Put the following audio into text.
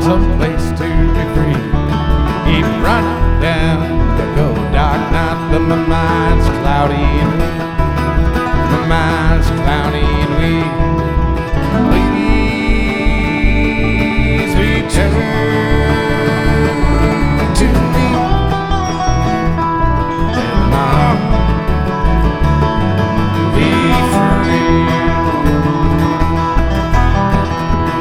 find some place to be free. Keep running down the cold dark night, but my mind's cloudy and